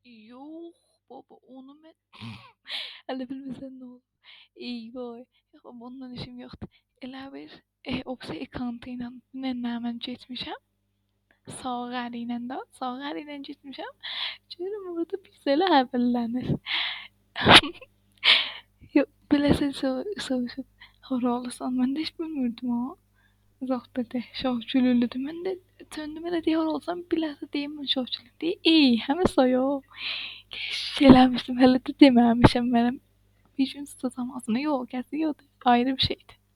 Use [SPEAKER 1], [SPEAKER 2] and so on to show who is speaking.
[SPEAKER 1] Yox, baba, onu mən hələ bilmirsən nə olub. Eyvay! Yox, baba, ondan işim yoxdur. Elə bil Opsi account ilə dünən mən getmişəm. Sağ əli ilə də, sağ əli ilə getmişəm. Görürəm orada pis elə həvəllənir. Yox, beləsə soruşub, hara olasan? Mən də heç bilmirdim ha. Uzaqdadır, Şahgülüdür. Mən də döndüm elə deyir, hara olasan? Biləsə deyim mən Şahgülüdür. Həmin soyu. Eləmişdim, hələ də deməmişəm mənəm. Bir gün tutacam ağzını. Yox, qəti yoxdur. Ayrı bir şeydir.